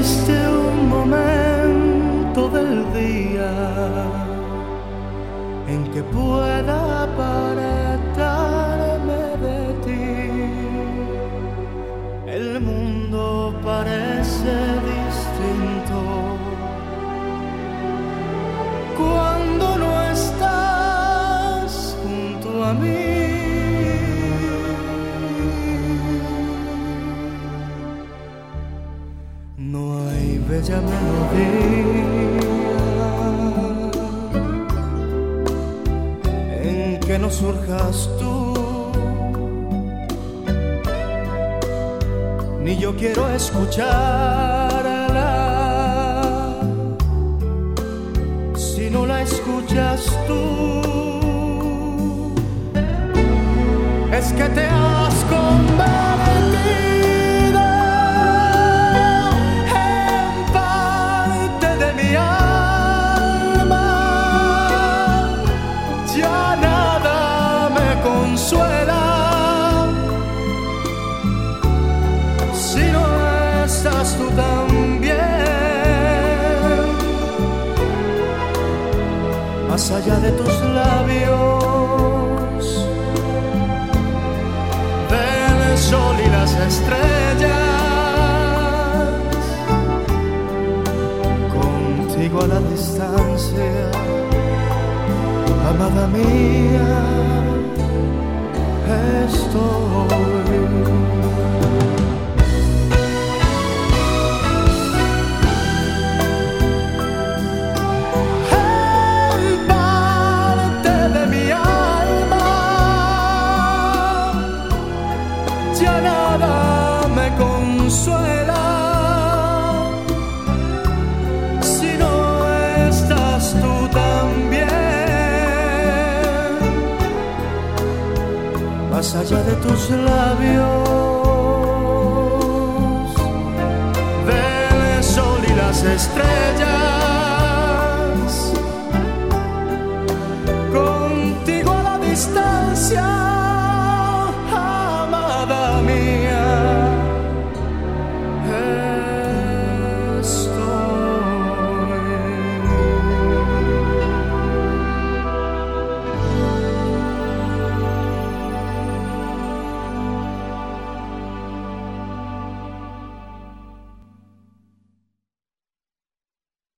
existe un momento del día en que pueda apartarme de ti. El mundo parece distinto cuando no estás junto a mí. No hay bella melodía en que no surjas tú, ni yo quiero escucharla si no la escuchas tú. Es que te has convertido en parte de mi alma. Ya nada me consuela si no estás tú también. Más allá de tus labios, del sol y las estrellas, contigo a la distancia, amada mía, estoy. Ya nada me consuela si no estás tú también. Más allá de tus labios, del sol y las estrellas,